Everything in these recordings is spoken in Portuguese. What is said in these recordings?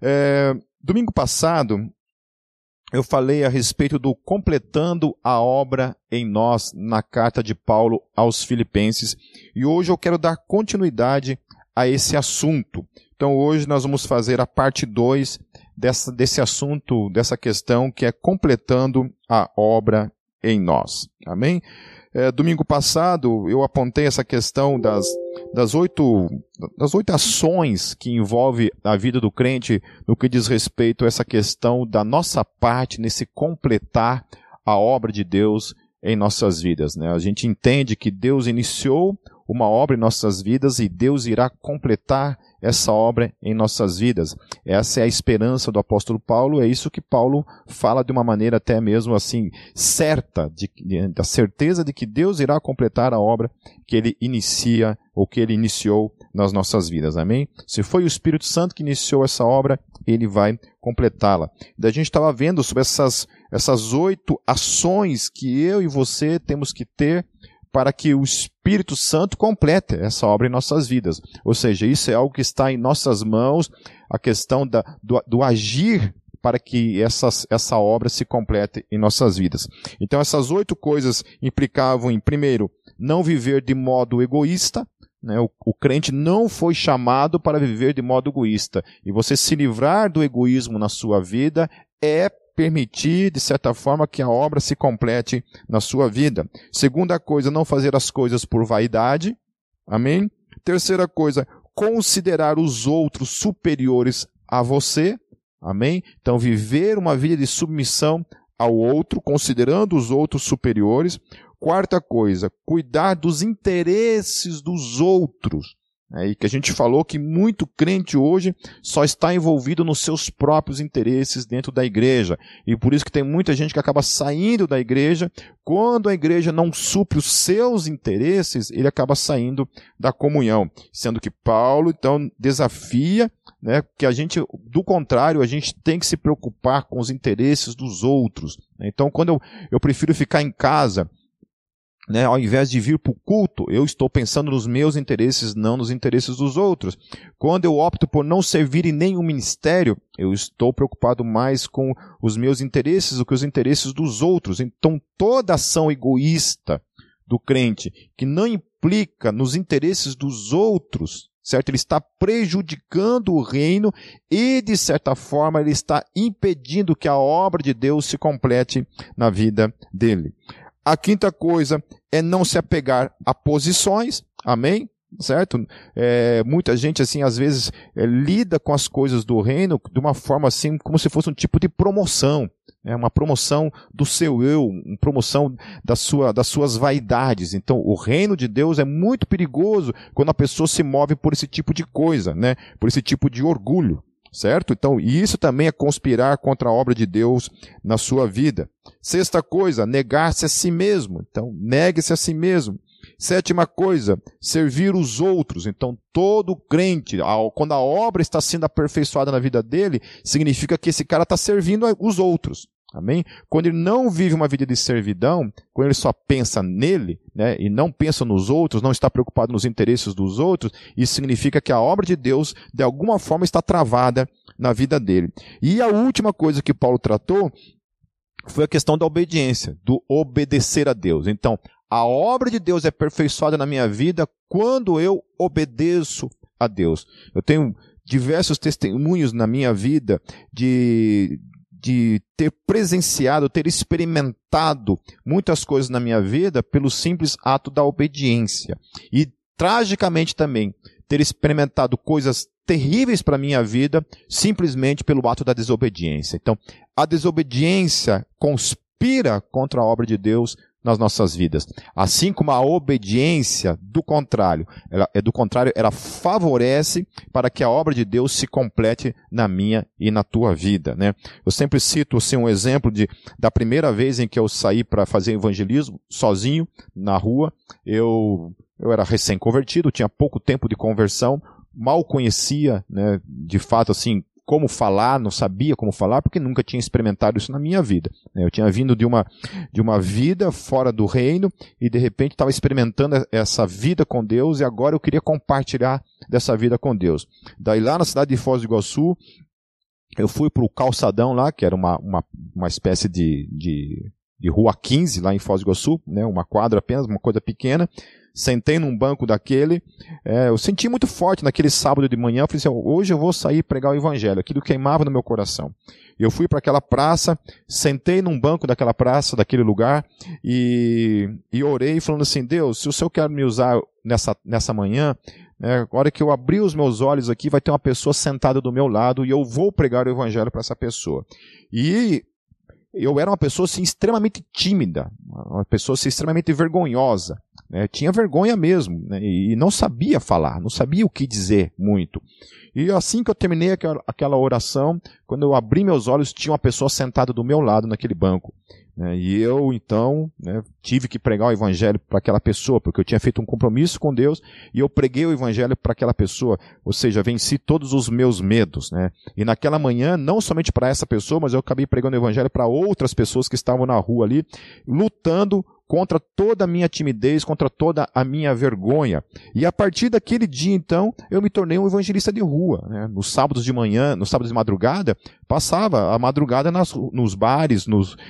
Domingo passado, eu falei a respeito do completando a obra em nós, na carta de Paulo aos Filipenses, e hoje eu quero dar continuidade a esse assunto. Então hoje nós vamos fazer a parte 2 desse assunto, dessa questão que é completando a obra em nós. Amém? Domingo passado eu apontei essa questão das oito ações que envolve a vida do crente no que diz respeito a essa questão da nossa parte nesse completar a obra de Deus em nossas vidas, né? A gente entende que Deus iniciou uma obra em nossas vidas e Deus irá completar essa obra em nossas vidas. Essa é a esperança do apóstolo Paulo, é isso que Paulo fala de uma maneira até mesmo assim, certa, da certeza de que Deus irá completar a obra que ele inicia, ou que ele iniciou nas nossas vidas, amém? Se foi o Espírito Santo que iniciou essa obra, ele vai completá-la. A gente estava vendo sobre essas 8 ações que eu e você temos que ter para que o Espírito Santo complete essa obra em nossas vidas. Ou seja, isso é algo que está em nossas mãos, a questão do agir para que essa obra se complete em nossas vidas. Então essas 8 coisas implicavam em, primeiro, não viver de modo egoísta, né? O crente não foi chamado para viver de modo egoísta. E você se livrar do egoísmo na sua vida é permitir, de certa forma, que a obra se complete na sua vida. Segunda coisa, não fazer as coisas por vaidade. Amém? Terceira coisa, considerar os outros superiores a você. Amém? Então, viver uma vida de submissão ao outro, considerando os outros superiores. Quarta coisa, cuidar dos interesses dos outros. E que a gente falou que muito crente hoje só está envolvido nos seus próprios interesses dentro da igreja. E por isso que tem muita gente que acaba saindo da igreja. Quando a igreja não supre os seus interesses, ele acaba saindo da comunhão. Sendo que Paulo, então, desafia, né, que a gente, do contrário, a gente tem que se preocupar com os interesses dos outros. Então, quando eu prefiro ficar em casa, né, ao invés de vir para o culto, eu estou pensando nos meus interesses, não nos interesses dos outros. Quando eu opto por não servir em nenhum ministério, eu estou preocupado mais com os meus interesses do que os interesses dos outros. Então, toda ação egoísta do crente, que não implica nos interesses dos outros, certo? Ele está prejudicando o reino e, de certa forma, ele está impedindo que a obra de Deus se complete na vida dele. A quinta coisa é não se apegar a posições, amém? Certo? Muita gente, assim, às vezes, lida com as coisas do reino de uma forma, assim, como se fosse um tipo de promoção. Uma promoção do seu eu, uma promoção das suas vaidades. Então, o reino de Deus é muito perigoso quando a pessoa se move por esse tipo de coisa, né? Por esse tipo de orgulho. Certo? Então, isso também é conspirar contra a obra de Deus na sua vida. Sexta coisa, negar-se a si mesmo. Então, negue-se a si mesmo. Sétima coisa, servir os outros. Então, todo crente, quando a obra está sendo aperfeiçoada na vida dele, significa que esse cara está servindo os outros. Amém? Quando ele não vive uma vida de servidão, quando ele só pensa nele, né, e não pensa nos outros, não está preocupado nos interesses dos outros, isso significa que a obra de Deus, de alguma forma, está travada na vida dele. E a última coisa que Paulo tratou foi a questão da obediência, do obedecer a Deus. Então, a obra de Deus é aperfeiçoada na minha vida quando eu obedeço a Deus. Eu tenho diversos testemunhos na minha vida de ter presenciado, ter experimentado muitas coisas na minha vida pelo simples ato da obediência. E, tragicamente também, ter experimentado coisas terríveis para a minha vida simplesmente pelo ato da desobediência. Então, a desobediência conspira contra a obra de Deus nas nossas vidas. Assim como a obediência, do contrário, ela favorece para que a obra de Deus se complete na minha e na tua vida, né? Eu sempre cito assim, um exemplo da primeira vez em que eu saí para fazer evangelismo, sozinho, na rua. Eu era recém-convertido, tinha pouco tempo de conversão, mal conhecia, né, de fato, assim, como falar, não sabia como falar, porque nunca tinha experimentado isso na minha vida. Eu tinha vindo de uma vida fora do reino e de repente estava experimentando essa vida com Deus e agora eu queria compartilhar dessa vida com Deus. Daí lá na cidade de Foz do Iguaçu, eu fui para o calçadão lá, que era uma espécie de rua 15 lá em Foz do Iguaçu, né, uma quadra apenas, uma coisa pequena. Sentei num banco daquele, eu senti muito forte naquele sábado de manhã, eu falei assim, hoje eu vou sair e pregar o evangelho, aquilo queimava no meu coração. Eu fui para aquela praça, sentei num banco daquela praça, daquele lugar, e orei falando assim, Deus, se o Senhor quer me usar nessa manhã, a hora que eu abrir os meus olhos aqui, vai ter uma pessoa sentada do meu lado, e eu vou pregar o evangelho para essa pessoa. E eu era uma pessoa assim, extremamente tímida, uma pessoa assim, extremamente vergonhosa, né? Tinha vergonha mesmo, né? E não sabia falar, não sabia o que dizer muito. E assim que eu terminei aquela oração, quando eu abri meus olhos, tinha uma pessoa sentada do meu lado naquele banco. E eu, então, tive que pregar o evangelho para aquela pessoa, porque eu tinha feito um compromisso com Deus, e eu preguei o evangelho para aquela pessoa, ou seja, venci todos os meus medos. E naquela manhã, não somente para essa pessoa, mas eu acabei pregando o evangelho para outras pessoas que estavam na rua ali, lutando contra toda a minha timidez, contra toda a minha vergonha. E a partir daquele dia, então, eu me tornei um evangelista de rua. Nos sábados de manhã, nos sábados de madrugada, passava a madrugada nos bares,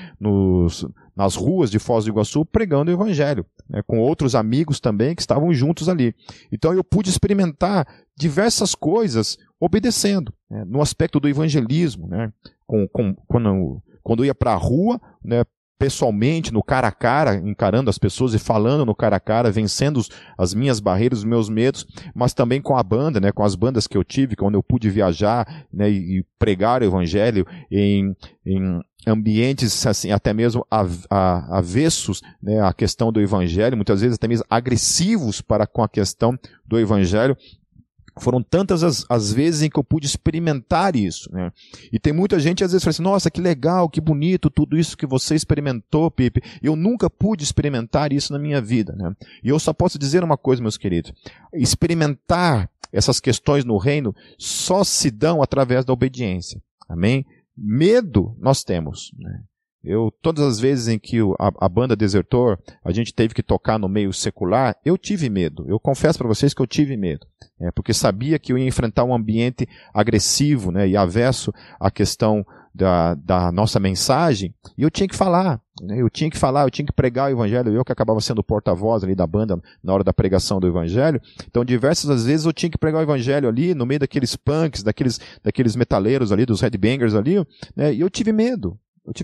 nas ruas de Foz do Iguaçu, pregando o evangelho, com outros amigos também que estavam juntos ali. Então eu pude experimentar diversas coisas obedecendo, no aspecto do evangelismo, quando eu ia para a rua, pessoalmente, no cara a cara, encarando as pessoas e falando no cara a cara, vencendo as minhas barreiras, os meus medos, mas também com a banda, com as bandas que eu tive, quando eu pude viajar, e pregar o evangelho em ambientes assim, até mesmo avessos, à questão do evangelho, muitas vezes até mesmo agressivos para com a questão do evangelho. Foram tantas as vezes em que eu pude experimentar isso. E tem muita gente às vezes fala assim, nossa, que legal, que bonito tudo isso que você experimentou, Pipe. Eu nunca pude experimentar isso na minha vida. E eu só posso dizer uma coisa, meus queridos. Experimentar essas questões no reino só se dão através da obediência. Amém? Medo nós temos. Todas as vezes em que a banda desertou, a gente teve que tocar no meio secular, eu tive medo. Eu confesso para vocês que eu tive medo. Porque sabia que eu ia enfrentar um ambiente agressivo, e avesso à questão da nossa mensagem, e eu tinha que falar. Eu tinha que pregar o evangelho, eu que acabava sendo o porta-voz ali da banda na hora da pregação do evangelho. Então diversas vezes eu tinha que pregar o evangelho ali, no meio daqueles punks, daqueles metaleiros ali, dos headbangers ali, e eu tive medo.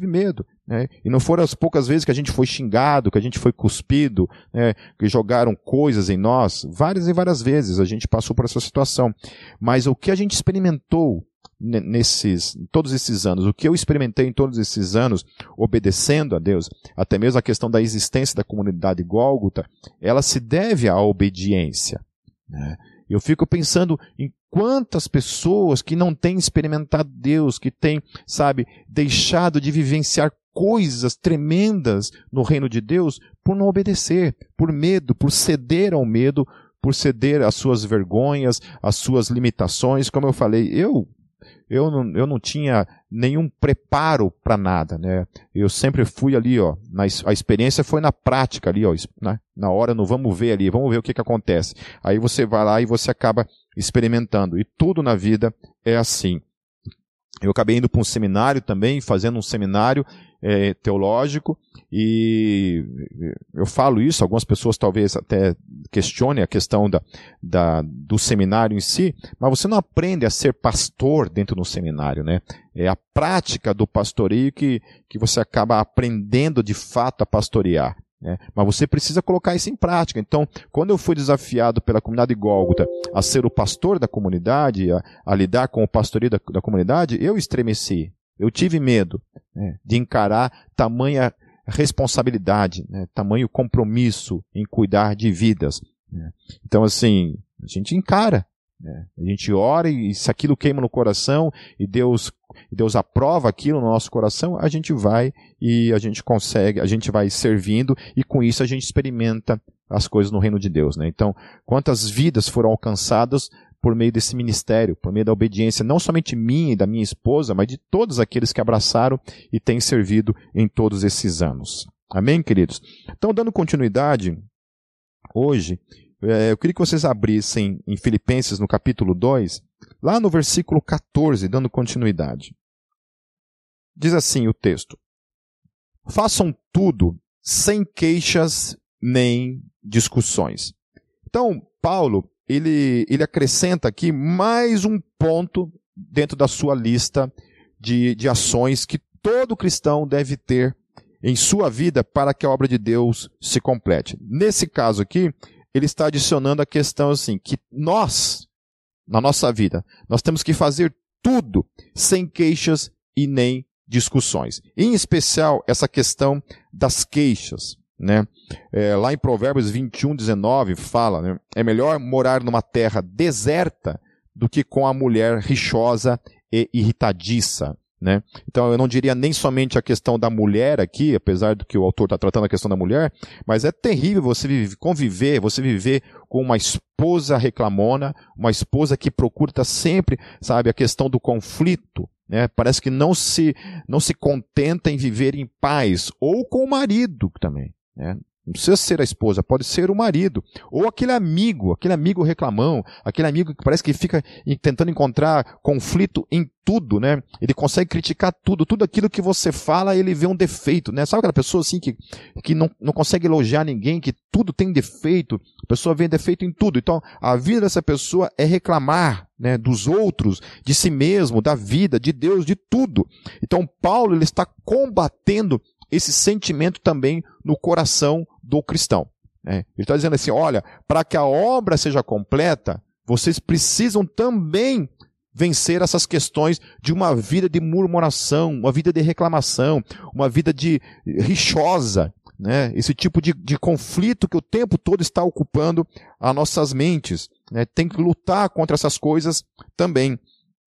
E não foram as poucas vezes que a gente foi xingado, que a gente foi cuspido, que jogaram coisas em nós. Várias e várias vezes a gente passou por essa situação. Mas o que a gente experimentou todos esses anos, o que eu experimentei em todos esses anos, obedecendo a Deus, até mesmo a questão da existência da comunidade Gólgota, ela se deve à obediência. Eu fico pensando em quantas pessoas que não têm experimentado Deus, que têm, deixado de vivenciar coisas tremendas no reino de Deus por não obedecer, por medo, por ceder ao medo, por ceder às suas vergonhas, às suas limitações. Como eu falei, eu não tinha nenhum preparo para nada, Eu sempre fui ali, a experiência foi na prática ali, na hora no vamos ver o que acontece. Aí você vai lá e você acaba experimentando. E tudo na vida é assim. Eu acabei indo para um seminário também, fazendo um seminário teológico, e eu falo isso, algumas pessoas talvez até questionem a questão do seminário em si, mas você não aprende a ser pastor dentro do seminário, É a prática do pastoreio que você acaba aprendendo de fato a pastorear. Mas você precisa colocar isso em prática. Então, quando eu fui desafiado pela comunidade Gólgota a ser o pastor da comunidade, a lidar com o pastoreio da comunidade, eu estremeci. Eu tive medo de encarar tamanha responsabilidade, tamanho compromisso em cuidar de vidas. Então, assim, a gente encara. A gente ora e se aquilo queima no coração e Deus aprova aquilo no nosso coração, a gente vai e a gente consegue, a gente vai servindo e com isso a gente experimenta as coisas no reino de Deus. Então, quantas vidas foram alcançadas por meio desse ministério, por meio da obediência, não somente minha e da minha esposa, mas de todos aqueles que abraçaram e têm servido em todos esses anos. Amém, queridos? Então, dando continuidade, hoje, eu queria que vocês abrissem em Filipenses, no capítulo 2, lá no versículo 14, dando continuidade. Diz assim o texto: façam tudo sem queixas nem discussões. Então, Paulo, ele acrescenta aqui mais um ponto dentro da sua lista de ações que todo cristão deve ter em sua vida para que a obra de Deus se complete. Nesse caso aqui, ele está adicionando a questão assim, que nós, na nossa vida, nós temos que fazer tudo sem queixas e nem discussões. Em especial, essa questão das queixas, né? Lá em Provérbios 21:19 fala, né? É melhor morar numa terra deserta do que com a mulher rixosa e irritadiça, né? Então eu não diria nem somente a questão da mulher aqui, apesar do que o autor está tratando a questão da mulher, mas é terrível você viver com uma esposa reclamona, uma esposa que procura estar sempre, sabe, a questão do conflito, né? Parece que não se contenta em viver em paz, ou com o marido também, né? Não precisa ser a esposa, pode ser o marido. Ou aquele amigo reclamão, aquele amigo que parece que fica tentando encontrar conflito em tudo, né? Ele consegue criticar tudo aquilo que você fala, ele vê um defeito, né? Sabe aquela pessoa assim que não consegue elogiar ninguém, que tudo tem defeito, a pessoa vê defeito em tudo. Então, a vida dessa pessoa é reclamar, né, dos outros, de si mesmo, da vida, de Deus, de tudo. Então, Paulo, ele está combatendo esse sentimento também no coração do cristão, né? Ele está dizendo assim, olha, para que a obra seja completa, vocês precisam também vencer essas questões de uma vida de murmuração, uma vida de reclamação, uma vida de rixosa, né? Esse tipo de conflito que o tempo todo está ocupando as nossas mentes, né? Tem que lutar contra essas coisas também.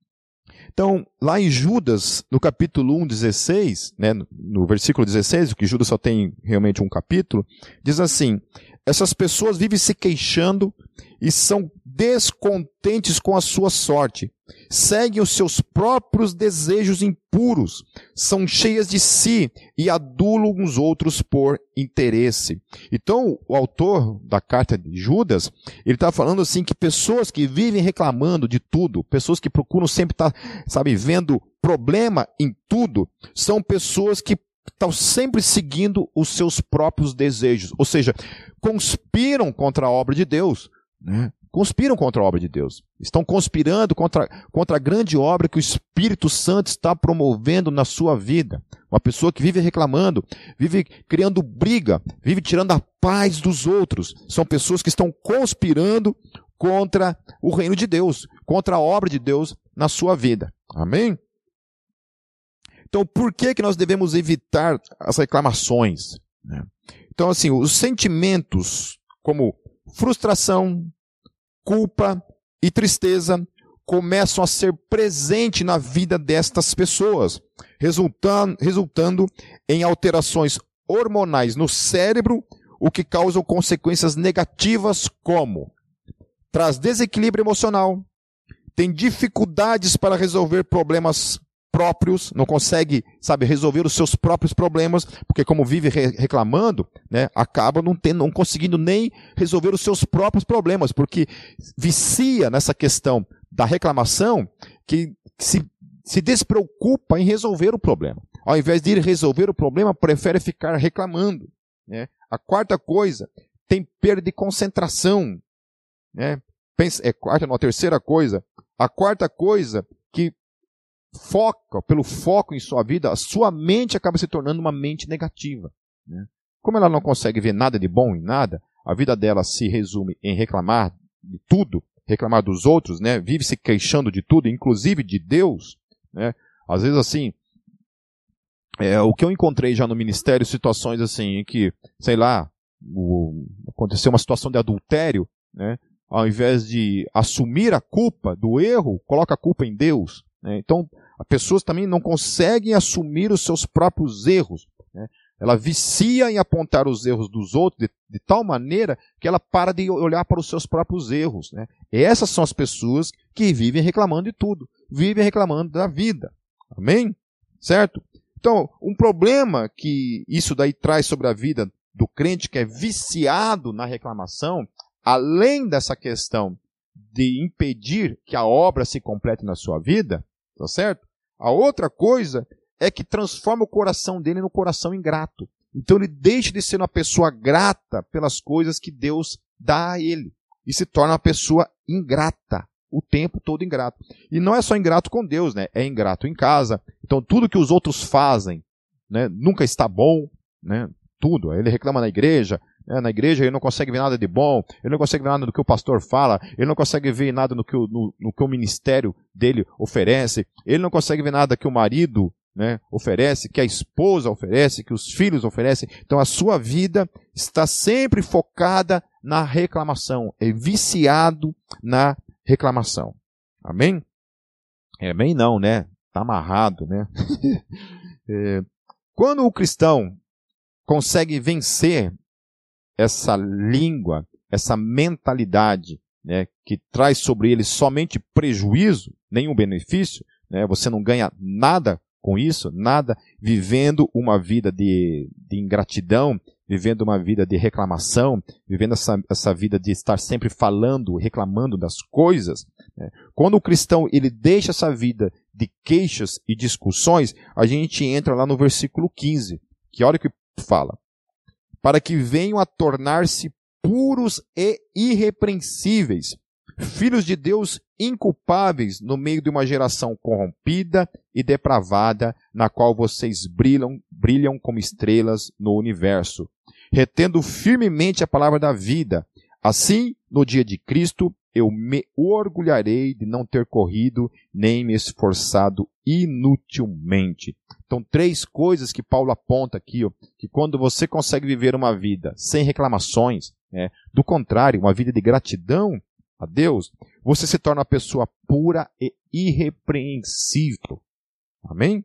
Então, lá em Judas, no capítulo 1:16, né, no versículo 16, porque Judas só tem realmente um capítulo, diz assim, essas pessoas vivem se queixando e são descontentes com a sua sorte, seguem os seus próprios desejos impuros, são cheias de si e adulam uns outros por interesse. Então, o autor da carta de Judas, ele está falando assim que pessoas que vivem reclamando de tudo, pessoas que procuram sempre estar, vendo problema em tudo, são pessoas que estão sempre seguindo os seus próprios desejos, ou seja, conspiram contra a obra de Deus, né? Conspiram contra a obra de Deus. Estão conspirando contra a grande obra que o Espírito Santo está promovendo na sua vida. Uma pessoa que vive reclamando, vive criando briga, vive tirando a paz dos outros. São pessoas que estão conspirando contra o reino de Deus, contra a obra de Deus na sua vida. Amém? Então, por que nós devemos evitar as reclamações, né? Então, assim, os sentimentos como frustração, culpa e tristeza começam a ser presentes na vida destas pessoas, resultando em alterações hormonais no cérebro, o que causa consequências negativas como traz desequilíbrio emocional, tem dificuldades para resolver problemas próprios, não consegue, resolver os seus próprios problemas, porque como vive reclamando, né, acaba não conseguindo nem resolver os seus próprios problemas, porque vicia nessa questão da reclamação, que se despreocupa em resolver o problema. Ao invés de ir resolver o problema, prefere ficar reclamando, né? A quarta coisa, tem perda de concentração, né? A terceira coisa, a quarta coisa, que pelo foco em sua vida, a sua mente acaba se tornando uma mente negativa, né? Como ela não consegue ver nada de bom em nada, a vida dela se resume em reclamar de tudo, reclamar dos outros, né? Vive se queixando de tudo, inclusive de Deus, né? Às vezes assim, o que eu encontrei já no ministério, situações assim, em que, aconteceu uma situação de adultério, né? Ao invés de assumir a culpa do erro, coloca a culpa em Deus, né? Então, as pessoas também não conseguem assumir os seus próprios erros, né? Ela vicia em apontar os erros dos outros de tal maneira que ela para de olhar para os seus próprios erros, né? E essas são as pessoas que vivem reclamando de tudo, vivem reclamando da vida. Amém? Certo? Então, um problema que isso daí traz sobre a vida do crente que é viciado na reclamação, além dessa questão de impedir que a obra se complete na sua vida, tá certo? A outra coisa é que transforma o coração dele no coração ingrato. Então ele deixa de ser uma pessoa grata pelas coisas que Deus dá a ele e se torna uma pessoa ingrata, o tempo todo ingrato. E não é só ingrato com Deus, né? É ingrato em casa. Então tudo que os outros fazem, né, nunca está bom, né? Tudo. Ele reclama na igreja ele não consegue ver nada de bom, ele não consegue ver nada do que o pastor fala, ele não consegue ver nada no que o ministério dele oferece, ele não consegue ver nada que o marido, né, oferece, que a esposa oferece, que os filhos oferecem. Então a sua vida está sempre focada na reclamação, é viciado na reclamação. Amém? Amém não, né? Está amarrado, né? Quando o cristão consegue vencer essa língua, essa mentalidade, né, que traz sobre ele somente prejuízo, nenhum benefício, né, você não ganha nada com isso, nada, vivendo uma vida de ingratidão, vivendo uma vida de reclamação, vivendo essa vida de estar sempre falando, reclamando das coisas. Né. Quando o cristão ele deixa essa vida de queixas e discussões, a gente entra lá no versículo 15, que olha o que fala. Para que venham a tornar-se puros e irrepreensíveis, filhos de Deus inculpáveis no meio de uma geração corrompida e depravada, na qual vocês brilham como estrelas no universo, retendo firmemente a palavra da vida. Assim, no dia de Cristo, eu me orgulharei de não ter corrido nem me esforçado inutilmente. Então, 3 coisas que Paulo aponta aqui, que quando você consegue viver uma vida sem reclamações, do contrário, uma vida de gratidão a Deus, você se torna uma pessoa pura e irrepreensível. Amém?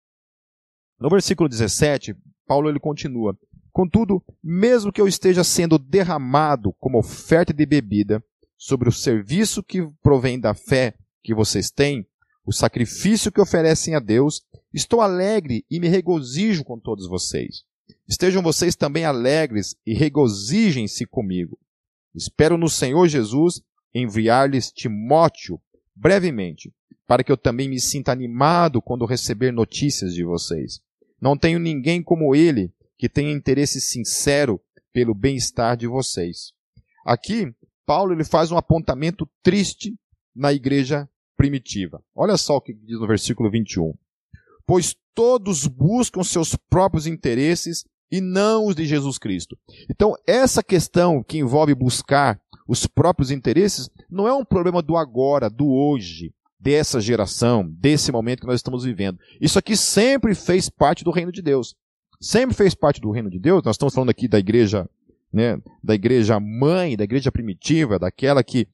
No versículo 17, Paulo ele continua. Contudo, mesmo que eu esteja sendo derramado como oferta de bebida sobre o serviço que provém da fé que vocês têm, o sacrifício que oferecem a Deus, estou alegre e me regozijo com todos vocês. Estejam vocês também alegres e regozijem-se comigo. Espero no Senhor Jesus enviar-lhes Timóteo brevemente, para que eu também me sinta animado quando receber notícias de vocês. Não tenho ninguém como ele que tenha interesse sincero pelo bem-estar de vocês. Aqui, Paulo ele faz um apontamento triste na igreja primitiva. Olha só o que diz no versículo 21. Pois todos buscam seus próprios interesses e não os de Jesus Cristo. Então, essa questão que envolve buscar os próprios interesses não é um problema do agora, do hoje, dessa geração, desse momento que nós estamos vivendo. Isso aqui sempre fez parte do reino de Deus. Sempre fez parte do reino de Deus. Nós estamos falando aqui da igreja, né, da igreja mãe, da igreja primitiva, daquela que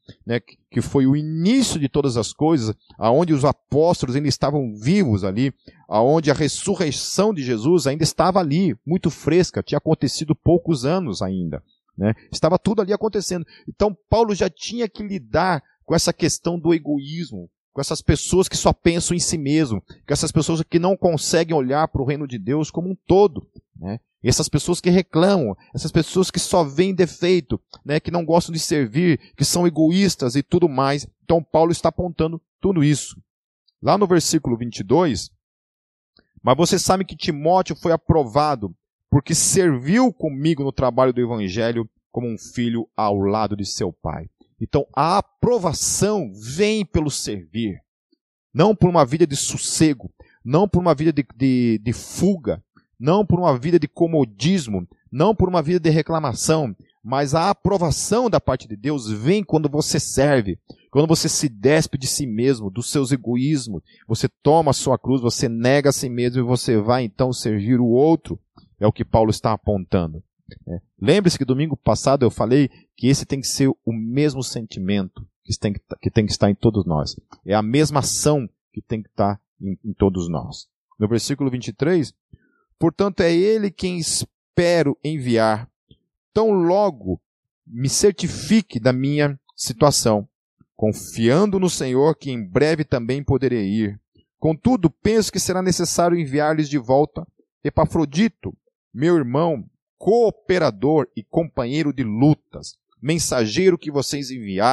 foi o início de todas as coisas, aonde os apóstolos ainda estavam vivos ali, aonde a ressurreição de Jesus ainda estava ali, muito fresca, tinha acontecido poucos anos ainda. Né? Estava tudo ali acontecendo. Então Paulo já tinha que lidar com essa questão do egoísmo, com essas pessoas que só pensam em si mesmo, com essas pessoas que não conseguem olhar para o reino de Deus como um todo. Né? E essas pessoas que reclamam, essas pessoas que só veem defeito, né? Que não gostam de servir, que são egoístas e tudo mais. Então Paulo está apontando tudo isso. Lá no versículo 22, mas você sabe que Timóteo foi aprovado porque serviu comigo no trabalho do evangelho como um filho ao lado de seu pai. Então a aprovação vem pelo servir, não por uma vida de sossego, não por uma vida de fuga, não por uma vida de comodismo, não por uma vida de reclamação, mas a aprovação da parte de Deus vem quando você serve, quando você se despe de si mesmo, dos seus egoísmos, você toma a sua cruz, você nega a si mesmo e você vai então servir o outro. É o que Paulo está apontando. Lembre-se que domingo passado eu falei que esse tem que ser o mesmo sentimento que tem que estar em todos nós. É a mesma ação que tem que estar em todos nós. No versículo 23, portanto é ele quem espero enviar, tão logo me certifique da minha situação, confiando no Senhor que em breve também poderei ir. Contudo, penso que será necessário enviar-lhes de volta Epafrodito, meu irmão, cooperador e companheiro de lutas, mensageiro que vocês enviaram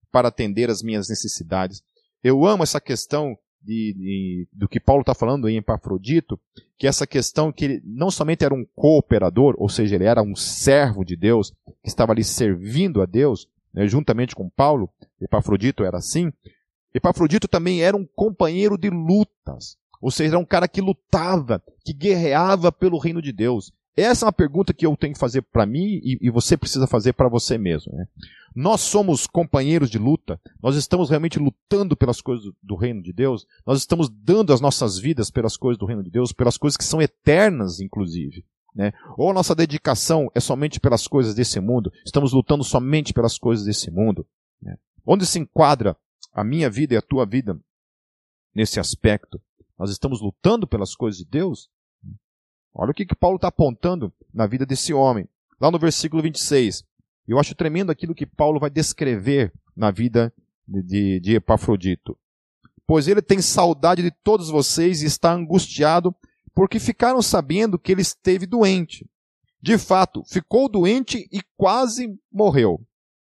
para atender às minhas necessidades. Eu amo essa questão do que Paulo está falando em Epafrodito, que essa questão que ele não somente era um cooperador, ou seja, ele era um servo de Deus, que estava ali servindo a Deus, né, juntamente com Paulo. Epafrodito era assim. Epafrodito também era um companheiro de lutas, ou seja, era um cara que lutava, que guerreava pelo reino de Deus. Essa é uma pergunta que eu tenho que fazer para mim e você precisa fazer para você mesmo, né? Nós somos companheiros de luta? Nós estamos realmente lutando pelas coisas do reino de Deus? Nós estamos dando as nossas vidas pelas coisas do reino de Deus, pelas coisas que são eternas, inclusive, né? Ou a nossa dedicação é somente pelas coisas desse mundo? Estamos lutando somente pelas coisas desse mundo, né? Onde se enquadra a minha vida e a tua vida nesse aspecto? Nós estamos lutando pelas coisas de Deus? Olha o que Paulo está apontando na vida desse homem. Lá no versículo 26. Eu acho tremendo aquilo que Paulo vai descrever na vida de Epafrodito. Pois ele tem saudade de todos vocês e está angustiado porque ficaram sabendo que ele esteve doente. De fato, ficou doente e quase morreu.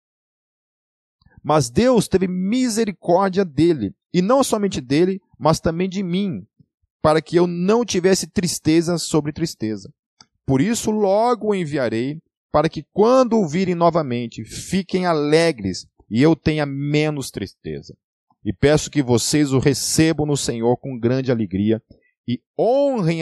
Mas Deus teve misericórdia dele, e não somente dele, mas também de mim, para que eu não tivesse tristeza sobre tristeza. Por isso logo o enviarei, para que quando o virem novamente, fiquem alegres e eu tenha menos tristeza. E peço que vocês o recebam no Senhor com grande alegria e honrem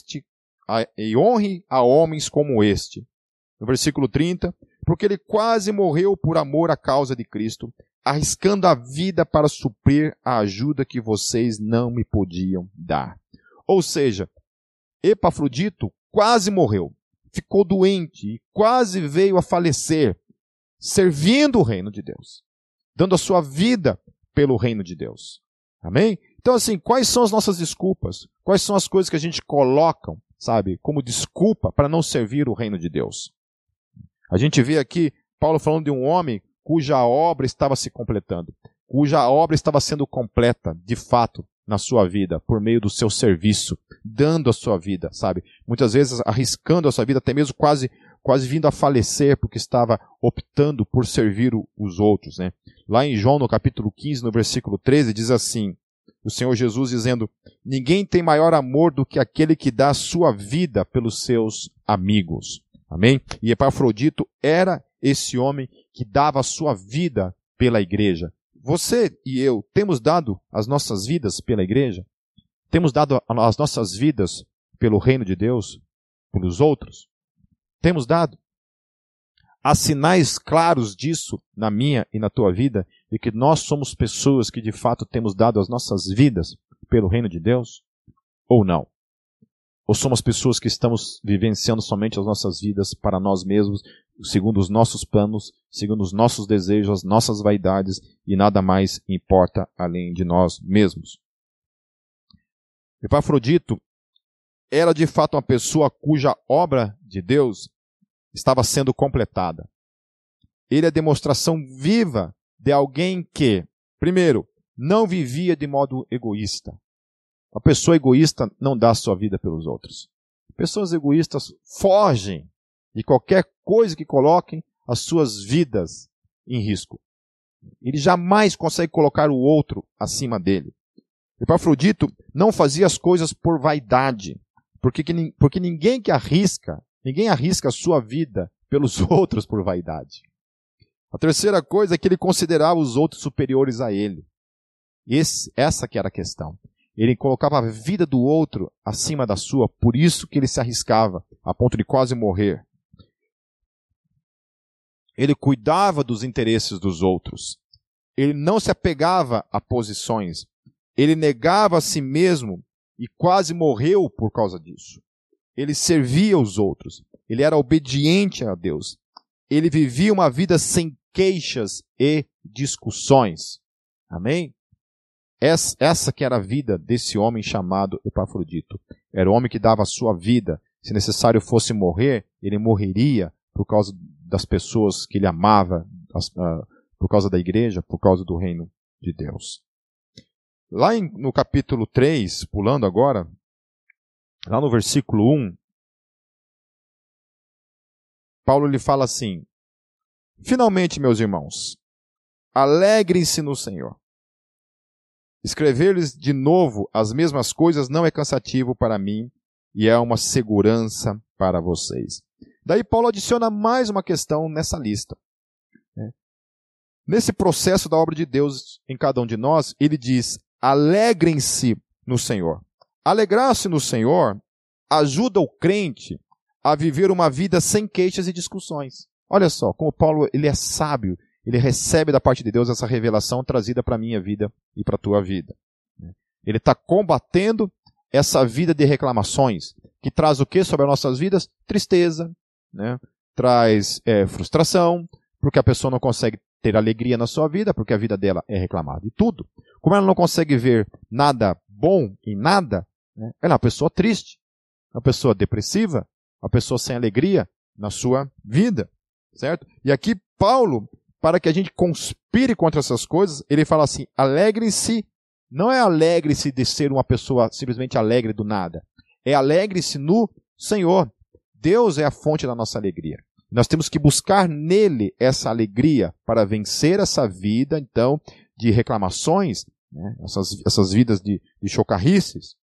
a homens como este. No versículo 30, porque ele quase morreu por amor à causa de Cristo, arriscando a vida para suprir a ajuda que vocês não me podiam dar. Ou seja, Epafrodito quase morreu, ficou doente e quase veio a falecer, servindo o reino de Deus, dando a sua vida pelo reino de Deus. Amém? Então, assim, quais são as nossas desculpas? Quais são as coisas que a gente coloca, sabe, como desculpa para não servir o reino de Deus? A gente vê aqui Paulo falando de um homem cuja obra estava se completando, cuja obra estava sendo completa, de fato, na sua vida, por meio do seu serviço, dando a sua vida, sabe? Muitas vezes arriscando a sua vida, até mesmo quase vindo a falecer, porque estava optando por servir os outros, né? Lá em João, no capítulo 15, no versículo 13, diz assim, o Senhor Jesus dizendo, ninguém tem maior amor do que aquele que dá a sua vida pelos seus amigos. Amém? E Epafrodito era esse homem que dava a sua vida pela igreja. Você e eu temos dado as nossas vidas pela igreja? Temos dado as nossas vidas pelo reino de Deus? Pelos outros? Temos dado? Há sinais claros disso na minha e na tua vida, de que nós somos pessoas que de fato temos dado as nossas vidas pelo reino de Deus? Ou não? Ou somos pessoas que estamos vivenciando somente as nossas vidas para nós mesmos, segundo os nossos planos, segundo os nossos desejos, as nossas vaidades, e nada mais importa além de nós mesmos? Epafrodito era de fato uma pessoa cuja obra de Deus estava sendo completada. Ele é a demonstração viva de alguém que, primeiro, não vivia de modo egoísta. A pessoa egoísta não dá a sua vida pelos outros. Pessoas egoístas fogem de qualquer coisa que coloquem as suas vidas em risco. Ele jamais consegue colocar o outro acima dele. Epafrodito não fazia as coisas por vaidade, porque ninguém arrisca a sua vida pelos outros por vaidade. A terceira coisa é que ele considerava os outros superiores a ele. Essa que era a questão. Ele colocava a vida do outro acima da sua, por isso que ele se arriscava, a ponto de quase morrer. Ele cuidava dos interesses dos outros. Ele não se apegava a posições. Ele negava a si mesmo e quase morreu por causa disso. Ele servia os outros. Ele era obediente a Deus. Ele vivia uma vida sem queixas e discussões. Amém? Essa que era a vida desse homem chamado Epafrodito. Era o homem que dava a sua vida. Se necessário fosse morrer, ele morreria por causa das pessoas que ele amava, por causa da igreja, por causa do reino de Deus. Lá no capítulo 3, pulando agora, lá no versículo 1, Paulo lhe fala assim, finalmente, meus irmãos, alegrem-se no Senhor. Escrever-lhes de novo as mesmas coisas não é cansativo para mim e é uma segurança para vocês. Daí Paulo adiciona mais uma questão nessa lista. Nesse processo da obra de Deus em cada um de nós, ele diz, alegrem-se no Senhor. Alegrar-se no Senhor ajuda o crente a viver uma vida sem queixas e discussões. Olha só, como Paulo ele é sábio, ele recebe da parte de Deus essa revelação trazida para a minha vida e para a tua vida. Ele está combatendo essa vida de reclamações, que traz o que sobre as nossas vidas? Tristeza, né? Traz frustração, porque a pessoa não consegue ter alegria na sua vida, porque a vida dela é reclamada de tudo. Como ela não consegue ver nada bom em nada, né? Ela é uma pessoa triste, uma pessoa depressiva, uma pessoa sem alegria na sua vida, certo? E aqui Paulo, para que a gente conspire contra essas coisas, ele fala assim, alegre-se, não é alegre-se de ser uma pessoa simplesmente alegre do nada, é alegre-se no Senhor. Deus é a fonte da nossa alegria. Nós temos que buscar nele essa alegria para vencer essa vida, então, de reclamações, né? essas vidas de chocarrices.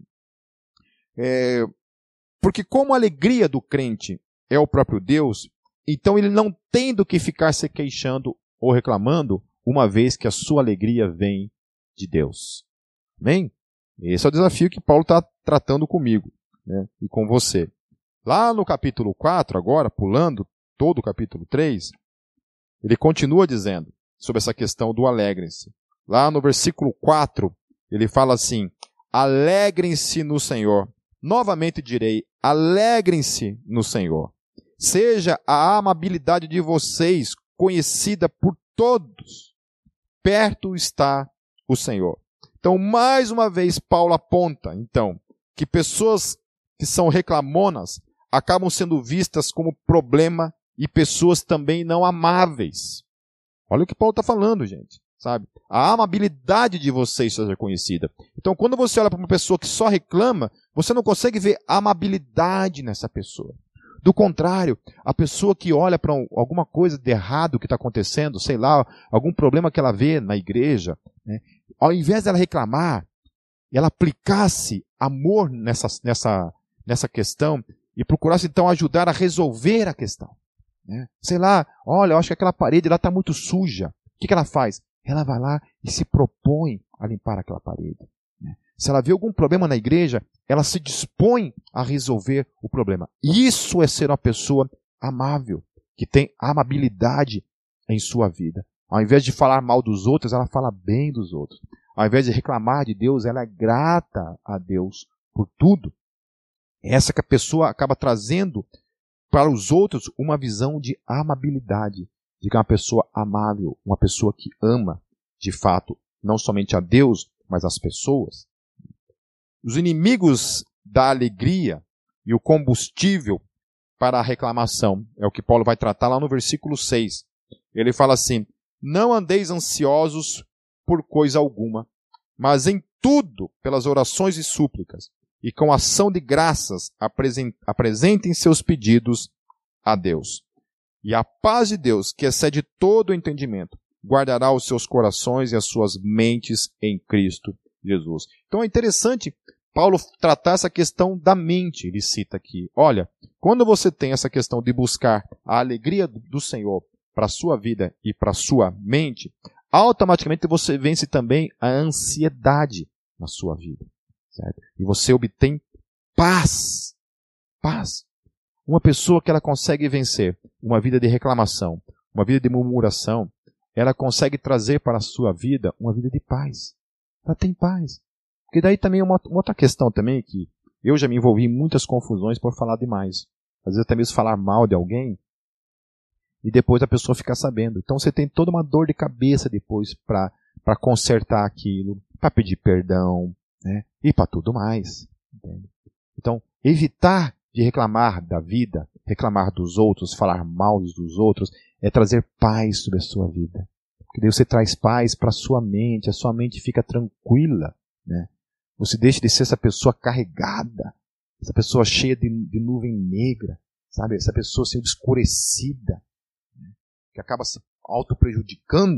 Porque como a alegria do crente é o próprio Deus, então ele não tem do que ficar se queixando ou reclamando, uma vez que a sua alegria vem de Deus. Amém? Esse é o desafio que Paulo está tratando comigo, né? E com você. Lá no capítulo 4, agora, pulando todo o capítulo 3, ele continua dizendo sobre essa questão do alegrem-se. Lá no versículo 4, ele fala assim, alegrem-se no Senhor. Novamente direi, alegrem-se no Senhor. Seja a amabilidade de vocês conhecida por todos. Perto está o Senhor. Então, mais uma vez, Paulo aponta, então, que pessoas que são reclamonas acabam sendo vistas como problema e pessoas também não amáveis. Olha o que Paulo está falando, gente. Sabe? A amabilidade de vocês seja conhecida. Então, quando você olha para uma pessoa que só reclama, você não consegue ver amabilidade nessa pessoa. Do contrário, a pessoa que olha para alguma coisa de errado que está acontecendo, sei lá, algum problema que ela vê na igreja, né, ao invés dela reclamar, ela aplicasse amor nessa questão e procurasse então ajudar a resolver a questão. Né? Sei lá, olha, eu acho que aquela parede lá está muito suja. O que ela faz? Ela vai lá e se propõe a limpar aquela parede. Se ela vê algum problema na igreja, ela se dispõe a resolver o problema. Isso é ser uma pessoa amável, que tem amabilidade em sua vida. Ao invés de falar mal dos outros, ela fala bem dos outros. Ao invés de reclamar de Deus, ela é grata a Deus por tudo. Essa que a pessoa acaba trazendo para os outros uma visão de amabilidade, de que é uma pessoa amável, uma pessoa que ama, de fato, não somente a Deus, mas as pessoas. Os inimigos da alegria e o combustível para a reclamação é o que Paulo vai tratar lá no versículo 6. Ele fala assim, não andeis ansiosos por coisa alguma, mas em tudo, pelas orações e súplicas, e com ação de graças, apresentem seus pedidos a Deus. E a paz de Deus, que excede todo o entendimento, guardará os seus corações e as suas mentes em Cristo Jesus. Então é interessante Paulo tratar essa questão da mente. Ele cita aqui, olha, quando você tem essa questão de buscar a alegria do Senhor para a sua vida e para a sua mente, automaticamente você vence também a ansiedade na sua vida. Certo? E você obtém paz. Paz. Uma pessoa que ela consegue vencer uma vida de reclamação, uma vida de murmuração, ela consegue trazer para a sua vida uma vida de paz. Ela tem paz. Porque daí também uma outra questão também, que eu já me envolvi em muitas confusões por falar demais. Às vezes até mesmo falar mal de alguém, e depois a pessoa fica sabendo. Então você tem toda uma dor de cabeça depois para consertar aquilo, para pedir perdão, né? E para tudo mais. Entende? Então, evitar de reclamar da vida, reclamar dos outros, falar mal dos outros, é trazer paz sobre a sua vida. Porque daí você traz paz para a sua mente fica tranquila, né? Você deixa de ser essa pessoa carregada, essa pessoa cheia de nuvem negra, sabe? Essa pessoa assim, obscurecida, né? Que acaba se auto-prejudicando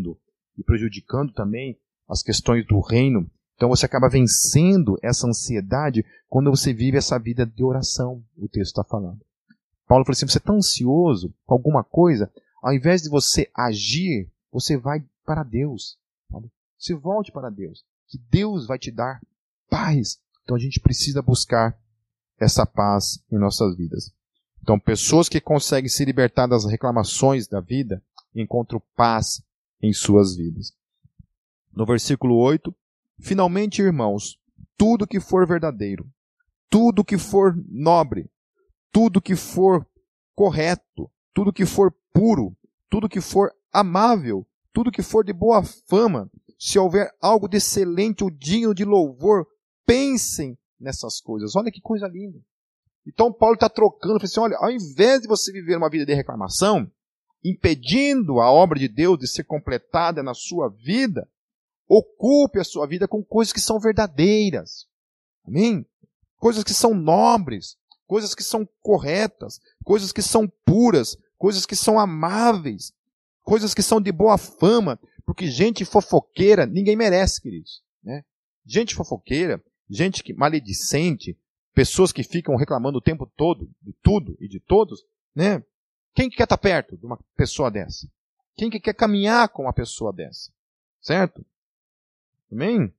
e prejudicando também as questões do reino. Então você acaba vencendo essa ansiedade quando você vive essa vida de oração, o texto está falando. Paulo falou assim, você está ansioso com alguma coisa, ao invés de você agir, você vai para Deus. Sabe? Você volte para Deus, que Deus vai te dar paz. Então a gente precisa buscar essa paz em nossas vidas. Então pessoas que conseguem se libertar das reclamações da vida, encontram paz em suas vidas. No versículo 8, finalmente, irmãos, tudo que for verdadeiro, tudo que for nobre, tudo que for correto, tudo que for puro, tudo que for amável, tudo que for de boa fama, se houver algo de excelente ou digno de louvor, pensem nessas coisas. Olha que coisa linda. Então Paulo está trocando, fala assim, olha, ao invés de você viver uma vida de reclamação, impedindo a obra de Deus de ser completada na sua vida, ocupe a sua vida com coisas que são verdadeiras. Amém? Coisas que são nobres, coisas que são corretas, coisas que são puras, coisas que são amáveis, coisas que são de boa fama, porque gente fofoqueira ninguém merece, queridos. Né? Gente fofoqueira, gente que maledicente, pessoas que ficam reclamando o tempo todo de tudo e de todos, né? Quem que quer estar perto de uma pessoa dessa? Quem que quer caminhar com uma pessoa dessa? Certo? Amém?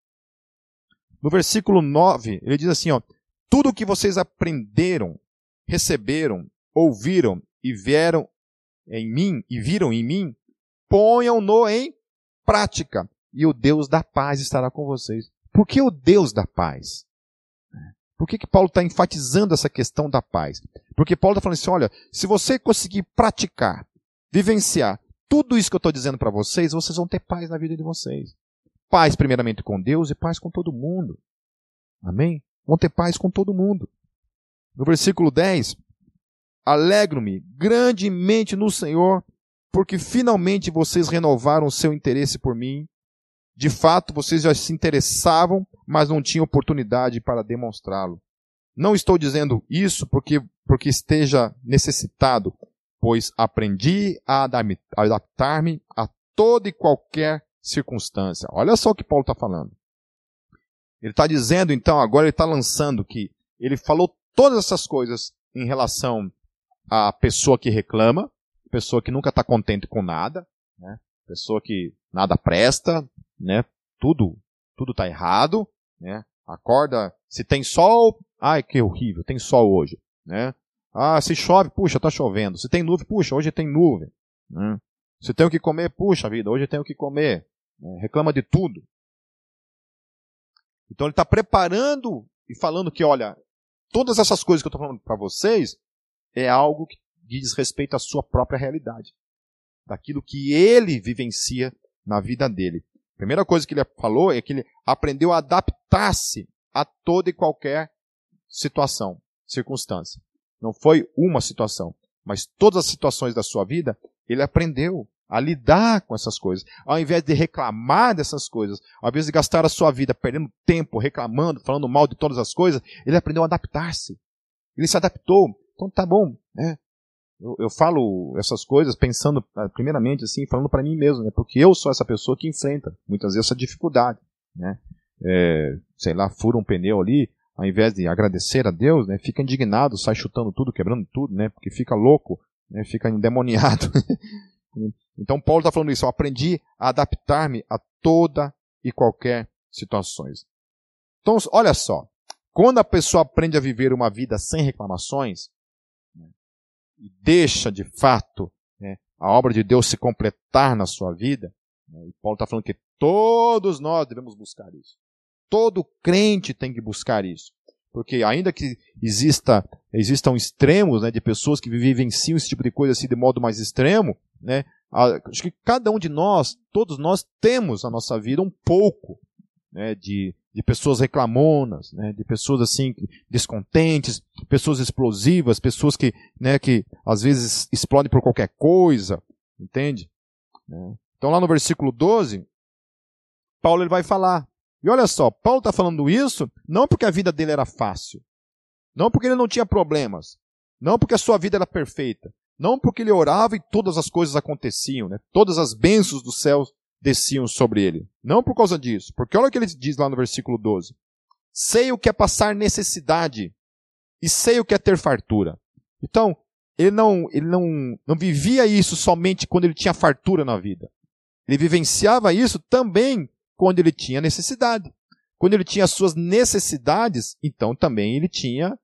No versículo 9, ele diz assim, ó, tudo o que vocês aprenderam, receberam, ouviram e viram em mim, ponham-no em prática, e o Deus da paz estará com vocês. Por que o Deus da paz? Por que Paulo está enfatizando essa questão da paz? Porque Paulo está falando assim, olha, se você conseguir praticar, vivenciar tudo isso que eu estou dizendo para vocês, vocês vão ter paz na vida de vocês. Paz primeiramente com Deus e paz com todo mundo. Amém? Vão ter paz com todo mundo. No versículo 10, alegro-me grandemente no Senhor, porque finalmente vocês renovaram o seu interesse por mim. De fato, vocês já se interessavam, mas não tinham oportunidade para demonstrá-lo. Não estou dizendo isso porque esteja necessitado, pois aprendi a adaptar-me a toda e qualquer circunstância. Olha só o que Paulo está falando. Ele está dizendo, então, agora ele está lançando que ele falou todas essas coisas em relação à pessoa que reclama, pessoa que nunca está contente com nada, né? Pessoa que nada presta, né? Tudo está errado, né? Acorda, se tem sol, ai que horrível, tem sol hoje, né? Ah, se chove, puxa, está chovendo. Se tem nuvem, puxa, hoje tem nuvem, né? Se tem o que comer, puxa vida, hoje tem o que comer, né? Reclama de tudo. Então ele está preparando e falando que, olha, todas essas coisas que eu estou falando para vocês é algo que diz respeito à sua própria realidade, daquilo que ele vivencia na vida dele. A primeira coisa que ele falou é que ele aprendeu a adaptar-se a toda e qualquer situação, circunstância. Não foi uma situação, mas todas as situações da sua vida, ele aprendeu a lidar com essas coisas. Ao invés de reclamar dessas coisas, ao invés de gastar a sua vida perdendo tempo, reclamando, falando mal de todas as coisas, ele aprendeu a adaptar-se. Ele se adaptou. Então tá bom, né? Eu falo essas coisas pensando, primeiramente, assim, falando para mim mesmo, né? Porque eu sou essa pessoa que enfrenta, muitas vezes, essa dificuldade, né? Sei lá, fura um pneu ali, ao invés de agradecer a Deus, né? Fica indignado, sai chutando tudo, quebrando tudo, né? Porque fica louco, né? Fica endemoniado. Então Paulo está falando isso, eu aprendi a adaptar-me a toda e qualquer situações. Então, olha só, quando a pessoa aprende a viver uma vida sem reclamações, e deixa, de fato, né, a obra de Deus se completar na sua vida, né, e Paulo está falando que todos nós devemos buscar isso. Todo crente tem que buscar isso. Porque ainda que existam extremos, né, de pessoas que vivenciam esse tipo de coisa assim de modo mais extremo, né, acho que cada um de nós, todos nós temos na nossa vida um pouco, né, de pessoas reclamonas, né, de pessoas assim descontentes, pessoas explosivas, pessoas que às vezes explodem por qualquer coisa, entende? Então lá no versículo 12, Paulo ele vai falar. E olha só, Paulo está falando isso não porque a vida dele era fácil, não porque ele não tinha problemas, não porque a sua vida era perfeita, não porque ele orava e todas as coisas aconteciam, né? Todas as bênçãos dos céus desciam sobre ele. Não por causa disso, porque olha o que ele diz lá no versículo 12. Sei o que é passar necessidade e sei o que é ter fartura. Então, ele não vivia isso somente quando ele tinha fartura na vida. Ele vivenciava isso também quando ele tinha necessidade. Quando ele tinha as suas necessidades, então também ele tinha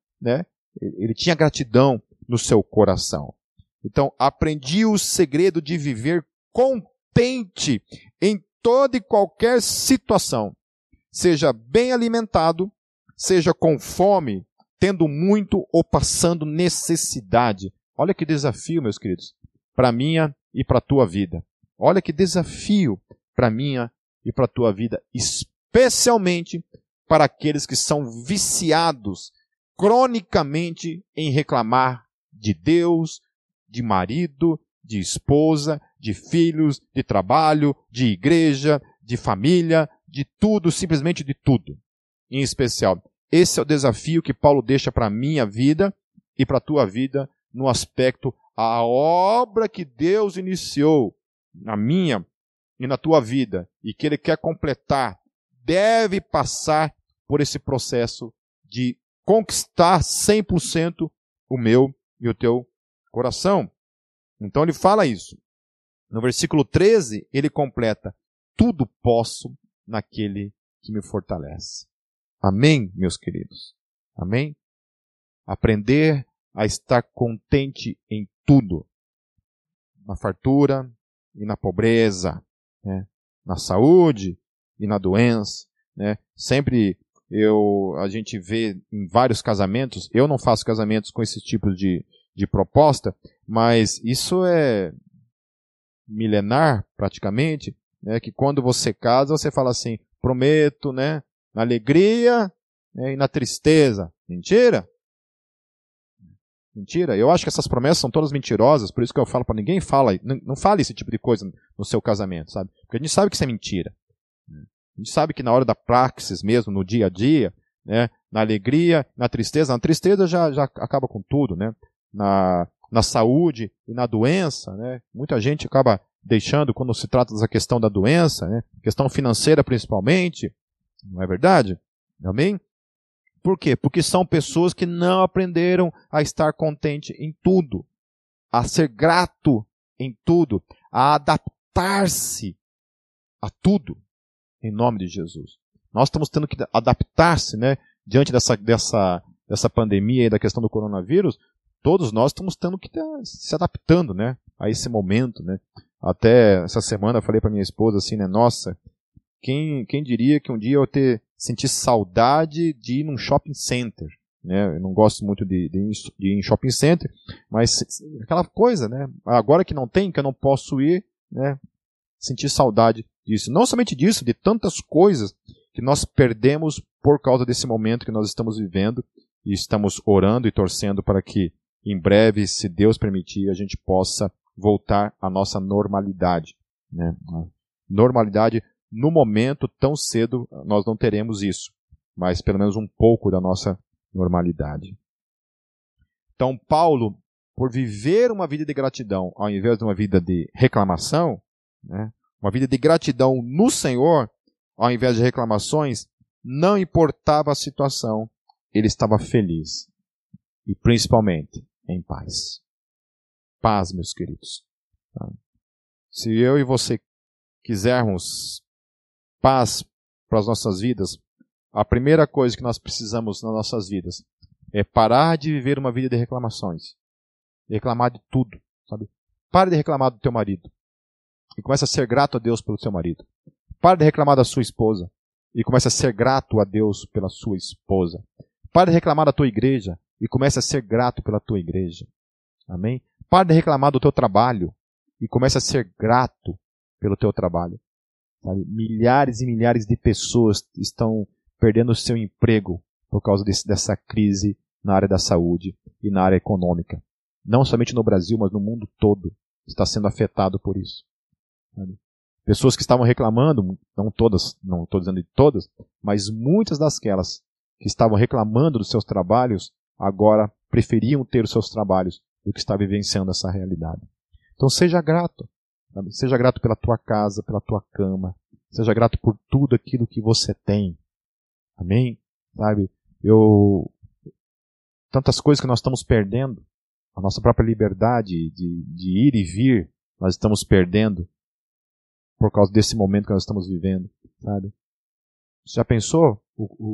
gratidão no seu coração. Então, aprendi o segredo de viver contente em toda e qualquer situação. Seja bem alimentado, seja com fome, tendo muito ou passando necessidade. Olha que desafio, meus queridos, para a minha e para a tua vida. Olha que desafio para a minha e para a tua vida, especialmente para aqueles que são viciados cronicamente em reclamar de Deus, de marido, de esposa, de filhos, de trabalho, de igreja, de família, de tudo, simplesmente de tudo. Em especial, esse é o desafio que Paulo deixa para a minha vida e para a tua vida no aspecto a obra que Deus iniciou na minha e na tua vida e que Ele quer completar, deve passar por esse processo de conquistar 100% o meu e o teu coração. Então ele fala isso. No versículo 13, ele completa: tudo posso naquele que me fortalece. Amém, meus queridos? Amém? Aprender a estar contente em tudo. Na fartura e na pobreza, né? Na saúde e na doença, né? Sempre a gente vê em vários casamentos, eu não faço casamentos com esse tipo de proposta, mas isso é milenar praticamente, né? Que quando você casa, você fala assim: prometo, né? Na alegria, né? E na tristeza. Mentira? Mentira. Eu acho que essas promessas são todas mentirosas, por isso que eu falo para ninguém não fale esse tipo de coisa no seu casamento, sabe? Porque a gente sabe que isso é mentira. A gente sabe que na hora da praxis mesmo, no dia a dia, né? Na alegria, na tristeza já acaba com tudo, né? Na saúde e na doença, né? Muita gente acaba deixando quando se trata dessa questão da doença, né? Questão financeira principalmente, não é verdade? Amém? Por quê? Porque são pessoas que não aprenderam a estar contente em tudo, a ser grato em tudo, a adaptar-se a tudo, em nome de Jesus. Nós estamos tendo que adaptar-se, né? Diante dessa pandemia e da questão do coronavírus, todos nós estamos tendo que se adaptando, né? A esse momento, né? Até essa semana eu falei para minha esposa assim, né? Nossa, quem diria que um dia eu sentir saudade de ir num shopping center, né? Eu não gosto muito de ir em shopping center, mas aquela coisa, né? Agora que eu não posso ir, né? Sentir saudade disso. Não somente disso, de tantas coisas que nós perdemos por causa desse momento que nós estamos vivendo e estamos orando e torcendo para que em breve, se Deus permitir, a gente possa voltar à nossa normalidade, né? Normalidade, no momento, tão cedo, nós não teremos isso, mas pelo menos um pouco da nossa normalidade. Então, Paulo, por viver uma vida de gratidão, ao invés de uma vida de reclamação, né? Uma vida de gratidão no Senhor, ao invés de reclamações, não importava a situação, ele estava feliz. E principalmente, em paz. Paz, meus queridos. Se eu e você quisermos paz para as nossas vidas, a primeira coisa que nós precisamos nas nossas vidas é parar de viver uma vida de reclamações. Reclamar de tudo, sabe? Pare de reclamar do teu marido e comece a ser grato a Deus pelo seu marido. Pare de reclamar da sua esposa e comece a ser grato a Deus pela sua esposa. Pare de reclamar da tua igreja e comece a ser grato pela tua igreja. Amém? Pare de reclamar do teu trabalho e comece a ser grato pelo teu trabalho. Sabe? Milhares e milhares de pessoas estão perdendo o seu emprego por causa dessa crise na área da saúde e na área econômica. Não somente no Brasil, mas no mundo todo está sendo afetado por isso. Sabe? Pessoas que estavam reclamando, não todas, não estou dizendo de todas, mas muitas daquelas que estavam reclamando dos seus trabalhos, agora preferiam ter os seus trabalhos do que estar vivenciando essa realidade. Então seja grato. Sabe? Seja grato pela tua casa, pela tua cama. Seja grato por tudo aquilo que você tem. Amém? Sabe? Tantas coisas que nós estamos perdendo. A nossa própria liberdade de ir e vir, nós estamos perdendo por causa desse momento que nós estamos vivendo. Sabe? Você já pensou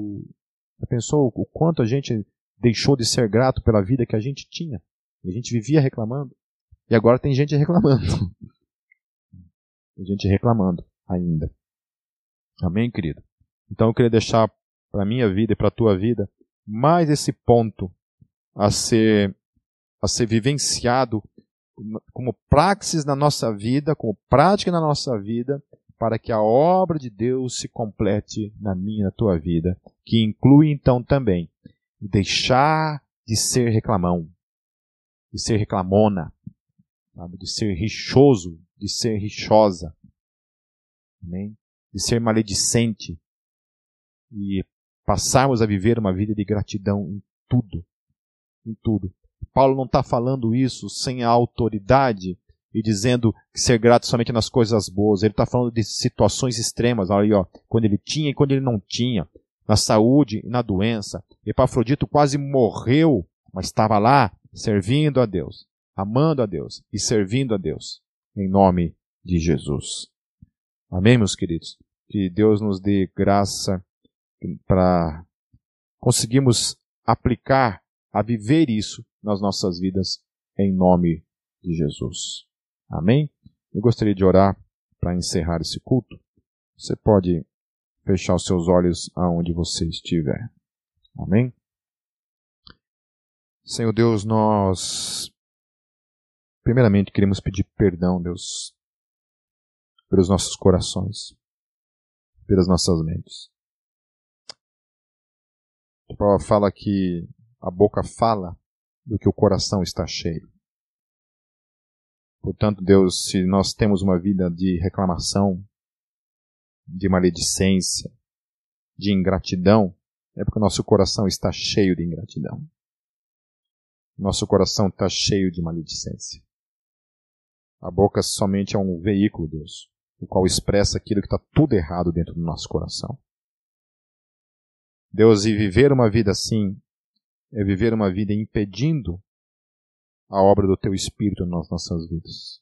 o quanto a gente deixou de ser grato pela vida que a gente tinha? E a gente vivia reclamando. E agora tem gente reclamando. Tem gente reclamando ainda. Amém, querido? Então eu queria deixar para a minha vida e para a tua vida mais esse ponto a ser vivenciado como praxis na nossa vida, como prática na nossa vida, para que a obra de Deus se complete na minha e na tua vida, que inclui então também deixar de ser reclamão, de ser reclamona, sabe? De ser rixoso, de ser rixosa, amém? De ser maledicente e passarmos a viver uma vida de gratidão em tudo, em tudo. Paulo não está falando isso sem a autoridade e dizendo que ser grato somente nas coisas boas. Ele está falando de situações extremas, olha aí, ó, quando ele tinha e quando ele não tinha, na saúde e na doença. Epafrodito quase morreu, mas estava lá servindo a Deus, amando a Deus e servindo a Deus, em nome de Jesus. Amém, meus queridos? Que Deus nos dê graça para conseguirmos aplicar, a viver isso nas nossas vidas, em nome de Jesus. Amém? Eu gostaria de orar para encerrar esse culto. Você pode fechar os seus olhos aonde você estiver. Amém? Senhor Deus, nós primeiramente queremos pedir perdão, Deus, pelos nossos corações, pelas nossas mentes. A palavra fala que a boca fala do que o coração está cheio. Portanto, Deus, se nós temos uma vida de reclamação, de maledicência, de ingratidão, é porque o nosso coração está cheio de ingratidão. Nosso coração está cheio de maledicência. A boca somente é um veículo, Deus, o qual expressa aquilo que está tudo errado dentro do nosso coração. Deus, e viver uma vida assim é viver uma vida impedindo a obra do Teu Espírito nas nossas vidas.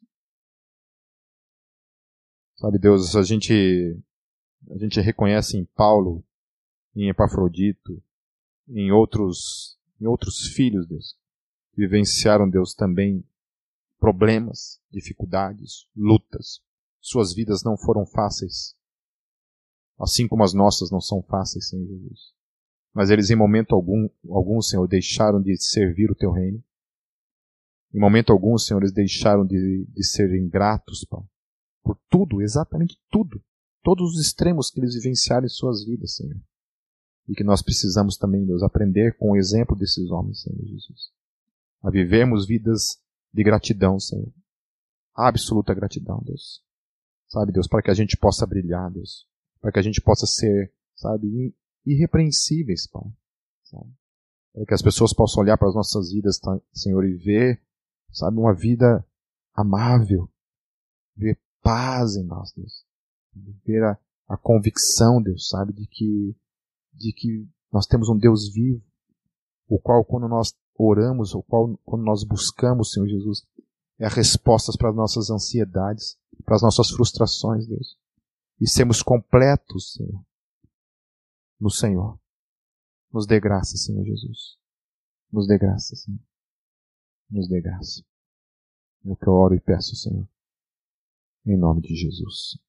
Sabe, Deus, a gente reconhece em Paulo, em Epafrodito, em outros filhos, Deus, que vivenciaram, Deus, também problemas, dificuldades, lutas. Suas vidas não foram fáceis, assim como as nossas não são fáceis, Senhor Jesus. Mas eles, em momento algum, Senhor, deixaram de servir o Teu reino. Em momento algum, Senhor, eles deixaram de ser ingratos, Pai, por tudo, exatamente tudo, todos os extremos que eles vivenciaram em suas vidas, Senhor. E que nós precisamos também, Deus, aprender com o exemplo desses homens, Senhor Jesus. A vivermos vidas de gratidão, Senhor. Absoluta gratidão, Deus. Sabe, Deus, para que a gente possa brilhar, Deus. Para que a gente possa ser, sabe, irrepreensíveis, Pai. Sabe? Para que as pessoas possam olhar para as nossas vidas, Senhor, e ver, sabe, uma vida amável. Ver paz em nós, Deus. Ver a convicção, Deus, sabe, de que nós temos um Deus vivo, o qual, quando nós oramos, o qual, quando nós buscamos, Senhor Jesus, é respostas para as nossas ansiedades, para as nossas frustrações, Deus. E sermos completos, Senhor, no Senhor. Nos dê graça, Senhor Jesus. Nos dê graça, Senhor. Nos dê graça. É o que eu oro e peço, Senhor. Em nome de Jesus.